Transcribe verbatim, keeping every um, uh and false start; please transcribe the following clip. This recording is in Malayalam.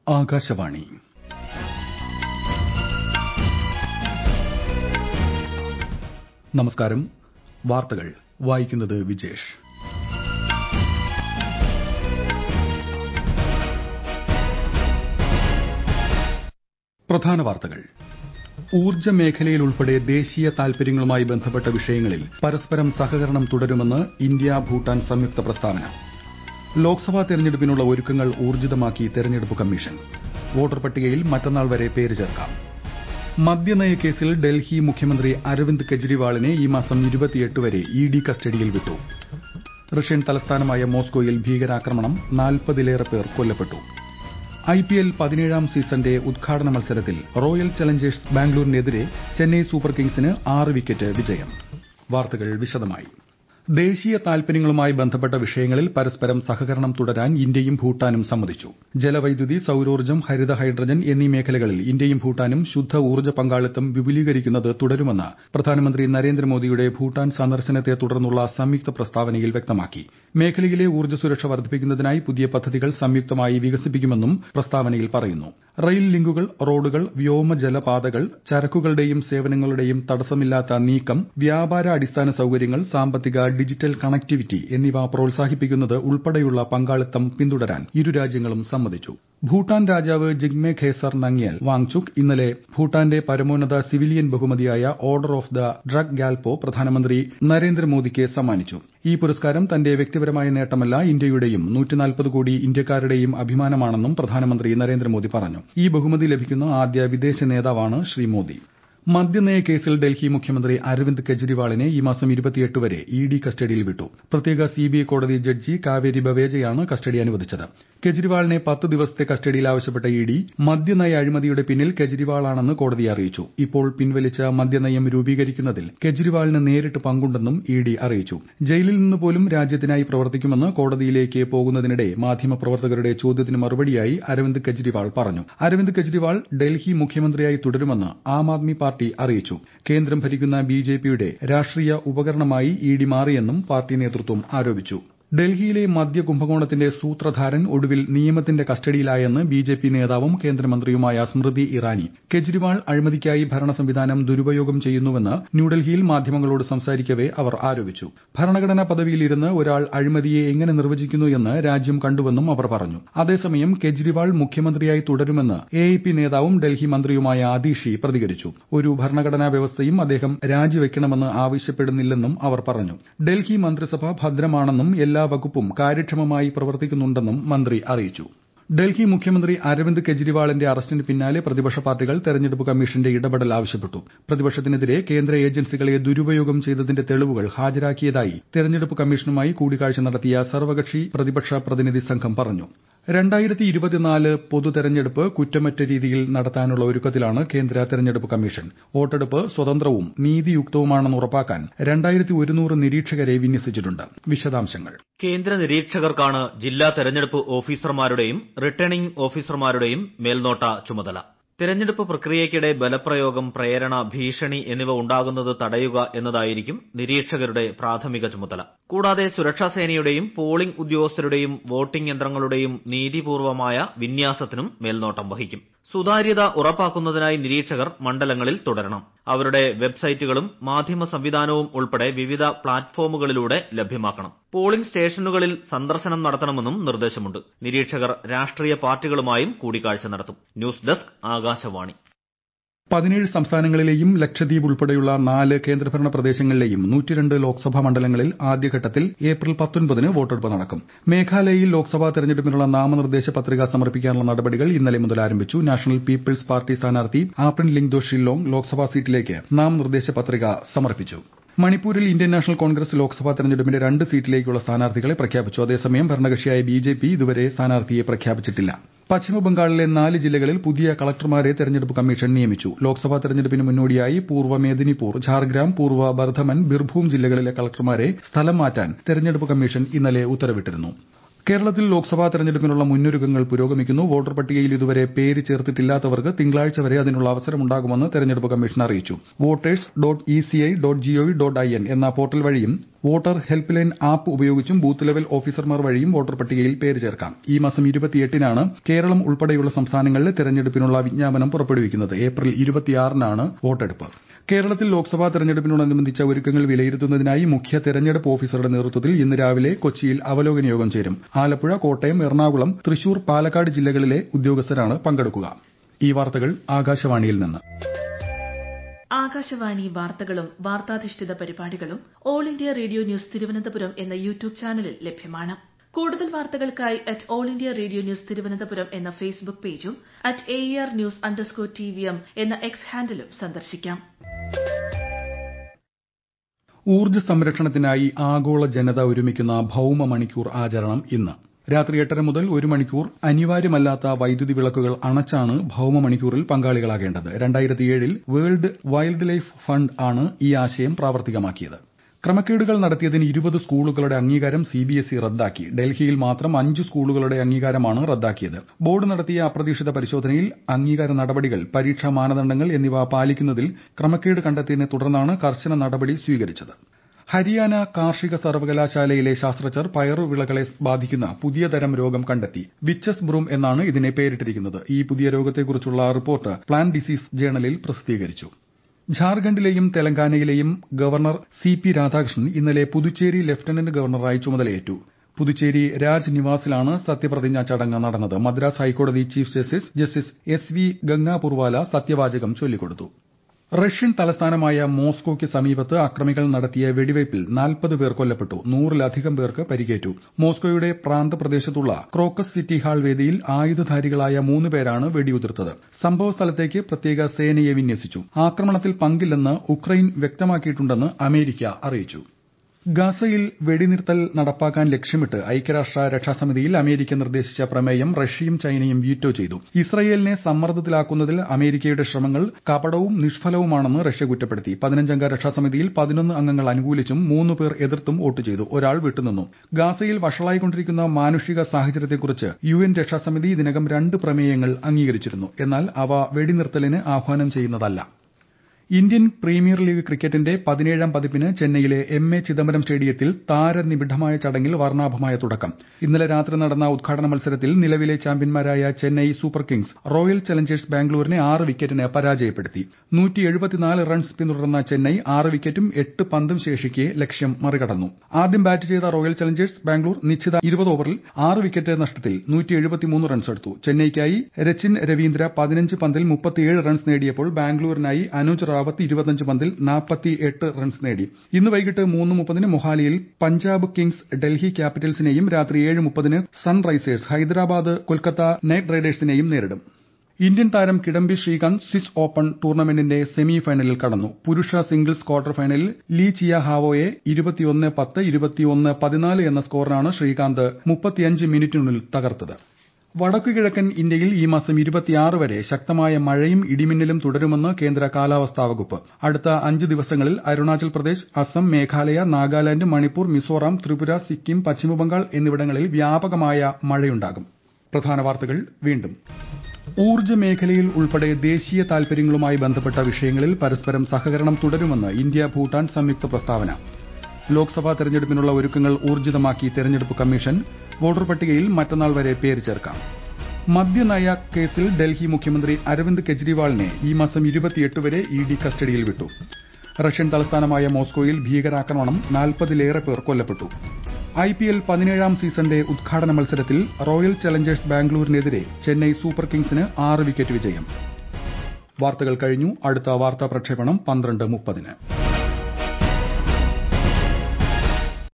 ആകാശവാണി. നമസ്കാരം. വാർത്തകൾ വായിക്കുന്നത് വിജേഷ്. പ്രധാന വാർത്തകൾ. ഊർജ്ജ മേഖലയിലുൾപ്പെടെ ദേശീയ താൽപര്യങ്ങളുമായി ബന്ധപ്പെട്ട വിഷയങ്ങളിൽ പരസ്പരം സഹകരണം തുടരുമെന്ന് ഇന്ത്യ ഭൂട്ടാൻ സംയുക്ത പ്രസ്താവന. ലോക്സഭാ തെരഞ്ഞെടുപ്പിനുള്ള ഒരുക്കങ്ങൾ ഊർജ്ജിതമാക്കി തെരഞ്ഞെടുപ്പ് കമ്മീഷൻ. വോട്ടർ പട്ടികയിൽ മറ്റന്നാൾ വരെ പേര് ചേർക്കാം. മദ്യനയ കേസിൽ ഡൽഹി മുഖ്യമന്ത്രി അരവിന്ദ് കെജ്രിവാളിനെ ഈ മാസം ഇരുപത്തിയെട്ട് വരെ ഇഡി കസ്റ്റഡിയിൽ വിട്ടു. റഷ്യൻ തലസ്ഥാനമായ മോസ്കോയിൽ ഭീകരാക്രമണം, നാൽപ്പതിലേറെ പേർ കൊല്ലപ്പെട്ടു. ഐപിഎൽ പതിനേഴാം സീസണിന്റെ ഉദ്ഘാടന മത്സരത്തിൽ റോയൽ ചലഞ്ചേഴ്സ് ബാംഗ്ലൂരിനെതിരെ ചെന്നൈ സൂപ്പർ കിങ്സിന് ആറ് വിക്കറ്റ് വിജയം. വാർത്തകൾ വിശദമായി. ദേശീയ താൽപര്യങ്ങളുമായി ബന്ധപ്പെട്ട വിഷയങ്ങളിൽ പരസ്പരം സഹകരണം തുടരാൻ ഇന്ത്യയും ഭൂട്ടാനും സമ്മതിച്ചു. ജലവൈദ്യുതി, സൌരോർജ്ജം, ഹരിത ഹൈഡ്രജൻ എന്നീ മേഖലകളിൽ ഇന്ത്യയും ഭൂട്ടാനും ശുദ്ധ ഊർജ്ജ പങ്കാളിത്തം വിപുലീകരിക്കുന്നത് തുടരുമെന്ന് പ്രധാനമന്ത്രി നരേന്ദ്രമോദിയുടെ ഭൂട്ടാൻ സന്ദർശനത്തെ തുടർന്നുള്ള സംയുക്ത പ്രസ്താവനയിൽ വ്യക്തമാക്കി. മേഖലയിലെ ഊർജ്ജ സുരക്ഷ വർദ്ധിപ്പിക്കുന്നതിനായി പുതിയ പദ്ധതികൾ സംയുക്തമായി വികസിപ്പിക്കുമെന്നും പ്രസ്താവനയിൽ പറയുന്നു. റെയിൽ ലിങ്കുകൾ, റോഡുകൾ, വ്യോമജല പാതകൾ, ചരക്കുകളുടെയും സേവനങ്ങളുടെയും തടസ്സമില്ലാത്ത നീക്കം, വ്യാപാര അടിസ്ഥാന സൌകര്യങ്ങൾ, സാമ്പത്തിക ഡിജിറ്റൽ കണക്ടിവിറ്റി എന്നിവ പ്രോത്സാഹിപ്പിക്കുന്നത് ഉൾപ്പെടെയുള്ള പങ്കാളിത്തം പിന്തുടരാൻ ഇരു രാജ്യങ്ങളും സമ്മതിച്ചു. ഭൂട്ടാൻ രാജാവ് ജിഗ്മെ ഖേസർ നംഗ്യാൽ വാങ്ചുക് ഇന്നലെ ഭൂട്ടാന്റെ പരമോന്നത സിവിലിയൻ ബഹുമതിയായ order of the Druk Gyalpo പ്രധാനമന്ത്രി നരേന്ദ്രമോദിക്ക് സമ്മാനിച്ചു. ഈ പുരസ്കാരം തന്റെ വ്യക്തിപരമായ നേട്ടമല്ല, ഇന്ത്യയുടെയും നൂറ്റിനാൽപ്പത് കോടി ഇന്ത്യക്കാരുടെയും അഭിമാനമാണെന്നും പ്രധാനമന്ത്രി നരേന്ദ്രമോദി പറഞ്ഞു. ഈ ബഹുമതി ലഭിക്കുന്ന ആദ്യ വിദേശ നേതാവാണ് ശ്രീ മോദി. മദ്യനയ കേസിൽ ഡൽഹി മുഖ്യമന്ത്രി അരവിന്ദ് കെജ്രിവാളിനെ ഈ മാസം ഇരുപത്തിയെട്ട് വരെ ഇഡി കസ്റ്റഡിയിൽ വിട്ടു. പ്രത്യേക സിബിഐ കോടതി ജഡ്ജി കാവേരി ബവേജയാണ് കസ്റ്റഡി അനുവദിച്ചത്. കെജ്രിവാളിനെ പത്ത് ദിവസത്തെ കസ്റ്റഡിയിൽ ആവശ്യപ്പെട്ട ഇഡി മദ്യനയ അഴിമതിയുടെ പിന്നിൽ കെജ്രിവാളാണെന്ന് കോടതിയെ അറിയിച്ചു. ഇപ്പോൾ പിൻവലിച്ച മദ്യനയം രൂപീകരിക്കുന്നതിൽ കെജ്രിവാളിന് നേരിട്ട് പങ്കുണ്ടെന്നും ഇഡി അറിയിച്ചു. ജയിലിൽ നിന്ന് പോലും രാജ്യത്തിനായി പ്രവർത്തിക്കുമെന്ന് കോടതിയിലേക്ക് പോകുന്നതിനിടെ മാധ്യമപ്രവർത്തകരുടെ ചോദ്യത്തിന് മറുപടിയായി അരവിന്ദ് കെജ്രിവാൾ പറഞ്ഞു. അരവിന്ദ് കെജ്രിവാൾ ഡൽഹി മുഖ്യമന്ത്രിയായി തുടരുമെന്ന് ആം ആദ്മി പാർട്ടി അറിയിച്ചു. കേന്ദ്രം ഭരിക്കുന്ന ബിജെപിയുടെ രാഷ്ട്രീയ ഉപകരണമായി ഇഡി മാറിയെന്നും പാർട്ടി നേതൃത്വം ആരോപിച്ചു. ഡൽഹിയിലെ മദ്യ കുംഭകോണത്തിന്റെ സൂത്രധാരൻ ഒടുവിൽ നിയമത്തിന്റെ കസ്റ്റഡിയിലായെന്ന് ബിജെപി നേതാവും കേന്ദ്രമന്ത്രിയുമായ സ്മൃതി ഇറാനി. കെജ്രിവാൾ അഴിമതിക്കായി ഭരണ സംവിധാനം ദുരുപയോഗം ചെയ്യുന്നുവെന്ന് ന്യൂഡൽഹിയിൽ മാധ്യമങ്ങളോട് സംസാരിക്കവെ അവർ ആരോപിച്ചു. ഭരണഘടനാ പദവിയിൽ ഇരുന്ന് ഒരാൾ അഴിമതിയെ എങ്ങനെ നിർവചിക്കുന്നു എന്ന് രാജ്യം കണ്ടുവെന്നും അവർ പറഞ്ഞു. അതേസമയം കെജ്രിവാൾ മുഖ്യമന്ത്രിയായി തുടരുമെന്ന് എ ഐ പി നേതാവും ഡൽഹി മന്ത്രിയുമായ അതീഷി പ്രതികരിച്ചു. ഒരു ഭരണഘടനാ വ്യവസ്ഥയും അദ്ദേഹം രാജിവെക്കണമെന്ന് ആവശ്യപ്പെടുന്നില്ലെന്നും അവർ പറഞ്ഞു. ഡൽഹി മന്ത്രിസഭ ഭദ്രമാണെന്നും എല്ലാ വകുപ്പും കാര്യക്ഷമമായി പ്രവർത്തിക്കുന്നുണ്ടെന്നും മന്ത്രി അറിയിച്ചു. ഡൽഹി മുഖ്യമന്ത്രി അരവിന്ദ് കെജ്രിവാളിന്റെ അറസ്റ്റിന് പിന്നാലെ പ്രതിപക്ഷ പാർട്ടികൾ തെരഞ്ഞെടുപ്പ് കമ്മീഷന്റെ ഇടപെടൽ ആവശ്യപ്പെട്ടു. പ്രതിപക്ഷത്തിനെതിരെ കേന്ദ്ര ഏജൻസികളെ ദുരുപയോഗം ചെയ്തതിന്റെ തെളിവുകൾ ഹാജരാക്കിയതായി തെരഞ്ഞെടുപ്പ് കമ്മീഷനുമായി കൂടിക്കാഴ്ച നടത്തിയ സർവകക്ഷി പ്രതിപക്ഷ പ്രതിനിധി സംഘം പറഞ്ഞു. രണ്ടായിരത്തി ഇരുപത്തിനാല് പൊതു തെരഞ്ഞെടുപ്പ് കുറ്റമറ്റ രീതിയിൽ നടത്താനുള്ള ഒരുക്കത്തിലാണ് കേന്ദ്ര തെരഞ്ഞെടുപ്പ് കമ്മീഷൻ. വോട്ടെടുപ്പ് സ്വതന്ത്രവും നീതിയുക്തവുമാണെന്ന് ഉറപ്പാക്കാൻ രണ്ടായിരത്തി ഒരുന്നൂറ് നിരീക്ഷകരെ വിന്യസിച്ചിട്ടുണ്ട്. വിശദാംശങ്ങൾ. കേന്ദ്ര നിരീക്ഷകർക്കാണ് ജില്ലാ തെരഞ്ഞെടുപ്പ് ഓഫീസർമാരുടെയും റിട്ടേണിംഗ് ഓഫീസർമാരുടെയും മേൽനോട്ട ചുമതല. തെരഞ്ഞെടുപ്പ് പ്രക്രിയയ്ക്കിടെ ബലപ്രയോഗം, പ്രേരണ, ഭീഷണി എന്നിവ ഉണ്ടാകുന്നത് തടയുക എന്നതായിരിക്കും നിരീക്ഷകരുടെ പ്രാഥമിക ചുമതല. കൂടാതെ സുരക്ഷാസേനയുടെയും പോളിംഗ് ഉദ്യോഗസ്ഥരുടെയും വോട്ടിംഗ് യന്ത്രങ്ങളുടെയും നീതിപൂർവമായ വിന്യാസത്തിനും മേൽനോട്ടം വഹിക്കും. സുതാര്യത ഉറപ്പാക്കുന്നതിനായി നിരീക്ഷകർ മണ്ഡലങ്ങളിൽ തുടരണം. അവരുടെ വെബ്സൈറ്റുകളും മാധ്യമ സംവിധാനവും ഉൾപ്പെടെ വിവിധ പ്ലാറ്റ്ഫോമുകളിലൂടെ ലഭ്യമാക്കണം. പോളിംഗ് സ്റ്റേഷനുകളിൽ സന്ദർശനം നടത്തണമെന്നും നിർദ്ദേശമുണ്ട്. നിരീക്ഷകർ രാഷ്ട്രീയ പാർട്ടികളുമായും കൂടിക്കാഴ്ച നടത്തും. News desk, Akashvani. പതിനേഴ് സംസ്ഥാനങ്ങളിലെയും ലക്ഷദ്വീപ് ഉൾപ്പെടെയുള്ള നാല് കേന്ദ്രഭരണ പ്രദേശങ്ങളിലെയും നൂറ്റിരണ്ട് ലോക്സഭാ മണ്ഡലങ്ങളിൽ ആദ്യഘട്ടത്തിൽ ഏപ്രിൽ പത്തൊൻപതിന് വോട്ടെടുപ്പ് നടക്കും. മേഘാലയയിൽ ലോക്സഭാ തെരഞ്ഞെടുപ്പിനുള്ള നാമനിർദ്ദേശ പത്രിക സമർപ്പിക്കാനുള്ള നടപടികൾ ഇന്നലെ മുതൽ ആരംഭിച്ചു. നാഷണൽ പീപ്പിൾസ് പാർട്ടി സ്ഥാനാർത്ഥി ആപ്രിൻ ലിങ്ദോ ഷില്ലോങ് ലോക്സഭാ സീറ്റിലേക്ക് നാമനിർദ്ദേശ പത്രിക സമർപ്പിച്ചു. മണിപ്പൂരിൽ ഇന്ത്യൻ നാഷണൽ കോൺഗ്രസ് ലോക്സഭാ തെരഞ്ഞെടുപ്പിന്റെ രണ്ട് സീറ്റിലേക്കുള്ള സ്ഥാനാർത്ഥികളെ പ്രഖ്യാപിച്ചു. അതേസമയം ഭരണകക്ഷിയായ ബിജെപി ഇതുവരെ സ്ഥാനാർത്ഥിയെ പ്രഖ്യാപിച്ചിട്ടില്ല. പശ്ചിമബംഗാളിലെ നാല് ജില്ലകളിൽ പുതിയ കളക്ടർമാരെ തെരഞ്ഞെടുപ്പ് കമ്മീഷൻ നിയമിച്ചു. ലോക്സഭാ തെരഞ്ഞെടുപ്പിന് മുന്നോടിയായി പൂർവ്വ മേദിനിപൂർ, ഝാർഗ്രാം, പൂർവ്വ ബർധമൻ, ബിർഭൂം ജില്ലകളിലെ കളക്ടർമാരെ സ്ഥലം മാറ്റാൻ തെരഞ്ഞെടുപ്പ് കമ്മീഷൻ ഇന്നലെ ഉത്തരവിട്ടിരുന്നു. കേരളത്തിൽ ലോക്സഭാ തെരഞ്ഞെടുപ്പിനുള്ള മുന്നൊരുക്കങ്ങൾ പുരോഗമിക്കുന്നു. വോട്ടർ പട്ടികയിൽ ഇതുവരെ പേര് ചേർത്തിട്ടില്ലാത്തവർക്ക് തിങ്കളാഴ്ച വരെ അതിനുള്ള അവസരമുണ്ടാകുമെന്ന് തെരഞ്ഞെടുപ്പ് കമ്മീഷൻ അറിയിച്ചു. Voters dot E C I dot G O V dot I N എന്ന പോർട്ടൽ വഴിയും വോട്ടർ ഹെൽപ്പ് ലൈൻ ആപ്പ് ഉപയോഗിച്ചും ബൂത്ത് ലെവൽ ഓഫീസർമാർ വഴിയും വോട്ടർ പട്ടികയിൽ പേര് ചേർക്കാം. ഈ മാസം ഇരുപത്തിയെട്ടിനാണ് കേരളം ഉൾപ്പെടെയുള്ള സംസ്ഥാനങ്ങളിൽ തെരഞ്ഞെടുപ്പിനുള്ള വിജ്ഞാപനം പുറപ്പെടുവിക്കുന്നത്. ഏപ്രിൽ ഇരുപത്തിയാറിനാണ് വോട്ടെടുപ്പ്. കേരളത്തിൽ ലോക്സഭാ തെരഞ്ഞെടുപ്പിനോടനുബന്ധിച്ച ഒരുക്കങ്ങൾ വിലയിരുത്തുന്നതിനായി മുഖ്യ തെരഞ്ഞെടുപ്പ് ഓഫീസറുടെ നേതൃത്വത്തിൽ ഇന്ന് രാവിലെ കൊച്ചിയിൽ അവലോകന യോഗം ചേരും. ആലപ്പുഴ, കോട്ടയം, എറണാകുളം, തൃശൂർ, പാലക്കാട് ജില്ലകളിലെ ഉദ്യോഗസ്ഥരാണ് പങ്കെടുക്കുക. ഈ വാർത്തകൾ ആകാശവാണിയിൽ നിന്ന്. ആകാശവാണി വാർത്തകളും വാർത്താധിഷ്ഠിത പരിപാടികളും All India Radio news Thiruvananthapuram എന്ന യൂട്യൂബ് ചാനലിൽ ലഭ്യമാണ്. കൂടുതൽ വാർത്തകൾക്കായി at All India Radio news Thiruvananthapuram എന്ന ഫേസ്ബുക്ക് പേജും at A R news underscore T V M എന്ന എക്സ് ഹാൻഡിലും സന്ദർശിക്കാം. ഊർജ്ജ സംരക്ഷണത്തിനായി ആഗോള ജനത ഒരുമിക്കുന്ന ഭൌമ മണിക്കൂർ ആചരണം ഇന്ന്. രാത്രി എട്ടര മുതൽ ഒരു മണിക്കൂർ അനിവാര്യമല്ലാത്ത വൈദ്യുതി വിളക്കുകൾ അണച്ചാണ് ഭൌമ മണിക്കൂറിൽ പങ്കാളികളാകേണ്ടത്. രണ്ടായിരത്തി ഏഴിൽ വേൾഡ് വൈൽഡ് ലൈഫ് ഫണ്ട് ആണ് ഈ ആശയം പ്രാവർത്തികമാക്കിയത്. ക്രമക്കേടുകൾ നടത്തിയതിന് ഇരുപത് സ്കൂളുകളുടെ അംഗീകാരം സിബിഎസ്ഇ റദ്ദാക്കി. ഡൽഹിയിൽ മാത്രം അഞ്ച് സ്കൂളുകളുടെ അംഗീകാരമാണ് റദ്ദാക്കിയത്. ബോർഡ് നടത്തിയ അപ്രതീക്ഷിത പരിശോധനയിൽ അംഗീകാര നടപടികൾ, പരീക്ഷാ മാനദണ്ഡങ്ങൾ എന്നിവ പാലിക്കുന്നതിൽ ക്രമക്കേട് കണ്ടെത്തിയതിനെ തുടർന്നാണ് കർശന നടപടി സ്വീകരിച്ചത്. ഹരിയാന കാർഷിക സർവകലാശാലയിലെ ശാസ്ത്രജ്ഞർ പയറുവിളകളെ ബാധിക്കുന്ന പുതിയ തരം രോഗം കണ്ടെത്തി. വിച്ചസ് ബ്രൂം എന്നാണ് ഇതിനെ പേരിട്ടിരിക്കുന്നത്. ഈ പുതിയ രോഗത്തെക്കുറിച്ചുള്ള റിപ്പോർട്ട് പ്ലാന്റ് ഡിസീസ് ജേണലിൽ പ്രസിദ്ധീകരിച്ചു. ഝാർഖണ്ഡിലെയും തെലങ്കാനയിലെയും ഗവർണർ സി പി രാധാകൃഷ്ണൻ ഇന്നലെ പുതുച്ചേരി ലഫ്റ്റനന്റ് ഗവർണറായി ചുമതലയേറ്റു. പുതുച്ചേരി രാജ് നിവാസിലാണ് സത്യപ്രതിജ്ഞാ ചടങ്ങ് നടന്നത്. Madras high court chief justice justice S V Gangapurwala സത്യവാചകം ചൊല്ലിക്കൊടുത്തു. റഷ്യൻ തലസ്ഥാനമായ മോസ്കോയ്ക്ക് സമീപത്ത് അക്രമികൾ നടത്തിയ വെടിവയ്പിൽ നാൽപ്പത് പേർ കൊല്ലപ്പെട്ടു. നൂറിലധികം പേർക്ക് പരിക്കേറ്റു. മോസ്കോയുടെ പ്രാന്തപ്രദേശത്തുള്ള ക്രോക്കസ് സിറ്റി ഹാൾ വേദിയിൽ ആയുധധാരികളായ മൂന്ന് പേരാണ് വെടിയുതിർത്തത്. സംഭവസ്ഥലത്തേക്ക് പ്രത്യേക സേനയെ വിന്യസിച്ചു. ആക്രമണത്തിൽ പങ്കില്ലെന്ന് ഉക്രൈൻ വ്യക്തമാക്കിയിട്ടുണ്ടെന്ന് അമേരിക്ക അറിയിച്ചു. ഗാസയിൽ വെടിനിർത്തൽ നടപ്പാക്കാൻ ലക്ഷ്യമിട്ട് ഐക്യരാഷ്ട്ര രക്ഷാസമിതിയിൽ അമേരിക്ക നിർദ്ദേശിച്ച പ്രമേയം റഷ്യയും ചൈനയും വീറ്റോ ചെയ്തു. ഇസ്രയേലിനെ സമ്മർദ്ദത്തിലാക്കുന്നതിൽ അമേരിക്കയുടെ ശ്രമങ്ങൾ കപടവും നിഷ്ഫലവുമാണെന്ന് റഷ്യ കുറ്റപ്പെടുത്തി. പതിനഞ്ചംഗ രക്ഷാസമിതിയിൽ പതിനൊന്ന് അംഗങ്ങൾ അനുകൂലിച്ചും മൂന്ന് പേർ എതിർത്തും വോട്ട് ചെയ്തു. ഒരാൾ വിട്ടുനിന്നു. ഗാസയിൽ വഷളായിക്കൊണ്ടിരിക്കുന്ന മാനുഷിക സാഹചര്യത്തെക്കുറിച്ച് യു എൻ രക്ഷാസമിതി ഇതിനകം രണ്ട് പ്രമേയങ്ങൾ അംഗീകരിച്ചിരുന്നു. എന്നാൽ അവ വെടിനിർത്തലിന് ആഹ്വാനം ചെയ്യുന്നതല്ല. ഇന്ത്യൻ പ്രീമിയർ ലീഗ് ക്രിക്കറ്റിന്റെ പതിനേഴാം പതിപ്പിന് ചെന്നൈയിലെ എം എ ചിദംബരം സ്റ്റേഡിയത്തിൽ താരനിബിഡമായ ചടങ്ങിൽ വർണ്ണാഭമായ തുടക്കം. ഇന്നലെ രാത്രി നടന്ന ഉദ്ഘാടന മത്സരത്തിൽ നിലവിലെ ചാമ്പ്യന്മാരായ Chennai super kings royal challengers ബാംഗ്ലൂരിനെ ആറ് വിക്കറ്റിന് പരാജയപ്പെടുത്തി. നൂറ്റി എഴുപത്തിനാല് റൺസ് പിന്തുടർന്ന ചെന്നൈ ആറ് വിക്കറ്റും എട്ട് പന്തും ശേഷിക്കെ ലക്ഷ്യം മറികടന്നു. ആദ്യം ബാറ്റ് ചെയ്ത റോയൽ ചലഞ്ചേഴ്സ് ബാംഗ്ലൂർ നിശ്ചിത ഇരുപത് ഓവറിൽ ആറ് വിക്കറ്റ് നഷ്ടത്തിൽ നൂറ്റി എഴുപത്തിമൂന്ന് റൺസ് എടുത്തു. ചെന്നൈയ്ക്കായി രച്ചിൻ രവീന്ദ്ര പതിനഞ്ച് പന്തിൽ മുപ്പത്തിയേഴ് റൺസ് നേടിയപ്പോൾ ബാംഗ്ലൂരിനായി അനുജ് റാവത്ത് ഇരുപത്തിയഞ്ച് പന്തിൽ നാൽപ്പത്തിയെട്ട് റൺസ് നേടി. ഇന്ന് വൈകിട്ട് മൂന്ന് മുപ്പതിന് മൊഹാലിയിൽ പഞ്ചാബ് കിങ്സ് ഡൽഹി ക്യാപിറ്റൽസിനെയും രാത്രി ഏഴ് മുപ്പതിന് സൺറൈസേഴ്സ് ഹൈദരാബാദ് കൊൽക്കത്ത നൈറ്റ് റൈഡേഴ്സിനെയും നേരിടും. ഇന്ത്യൻ താരം കിഡംബി ശ്രീകാന്ത് സ്വിസ് ഓപ്പൺ ടൂർണമെന്റിന്റെ സെമി ഫൈനലിൽ കടന്നു. പുരുഷ സിംഗിൾസ് ക്വാർട്ടർ ഫൈനലിൽ ലീ ചിയ ഹാവോയെ ഇരുപത്തിയൊന്ന് പത്ത് ഇരുപത്തിയൊന്ന് പതിനാല് എന്ന സ്കോറിനാണ് ശ്രീകാന്ത് മുപ്പത്തിയഞ്ച് മിനിറ്റിനുള്ളിൽ തകർത്തത്. വടക്കുകിഴക്കൻ ഇന്ത്യയിൽ ഈ മാസം ഇരുപത്തിയാറ് വരെ ശക്തമായ മഴയും ഇടിമിന്നലും തുടരുമെന്ന് കേന്ദ്ര കാലാവസ്ഥാ വകുപ്പ്. അടുത്ത അഞ്ച് ദിവസങ്ങളിൽ അരുണാചൽ പ്രദേശ്, അസം, മേഘാലയ, നാഗാലാന്റ്, മണിപ്പൂർ, മിസോറാം, ത്രിപുര, സിക്കിം, പശ്ചിമബംഗാൾ എന്നിവിടങ്ങളിൽ വ്യാപകമായ മഴയുണ്ടാകും. പ്രധാന വാർത്തകൾ വീണ്ടും. ഊർജ്ജ മേഖലയിൽ ഉൾപ്പെടെ ദേശീയ താൽപര്യങ്ങളുമായി ബന്ധപ്പെട്ട വിഷയങ്ങളിൽ പരസ്പരം സഹകരണം തുടരുമെന്ന് ഇന്ത്യ ഭൂട്ടാൻ സംയുക്ത പ്രസ്താവന. ലോക്സഭാ തെരഞ്ഞെടുപ്പിനുള്ള ഒരുക്കങ്ങൾ ഊർജിതമാക്കി തെരഞ്ഞെടുപ്പ് കമ്മീഷൻ. വോട്ടർ പട്ടികയിൽ മറ്റന്നാൾ വരെ പേര് ചേർക്കാം. മദ്യനയ കേസിൽ ഡൽഹി മുഖ്യമന്ത്രി അരവിന്ദ് കെജ്രിവാളിനെ ഈ മാസം ഇരുപത്തിയെട്ട് വരെ ഇ ഡി കസ്റ്റഡിയിൽ വിട്ടു. റഷ്യൻ തലസ്ഥാനമായ മോസ്കോയിൽ ഭീകരാക്രമണം, നാൽപ്പതിലേറെ പേർ കൊല്ലപ്പെട്ടു. ഐ പി എൽ പതിനേഴാം സീസണിന്റെ ഉദ്ഘാടന മത്സരത്തിൽ റോയൽ ചലഞ്ചേഴ്സ് ബാംഗ്ലൂരിനെതിരെ ചെന്നൈ സൂപ്പർ കിങ്സിന് ആറ് വിക്കറ്റ് വിജയം. വാർത്തകൾ കഴിഞ്ഞു. അടുത്ത വാർത്താ പ്രക്ഷേപണം പന്ത്രണ്ട് മുപ്പതിന്.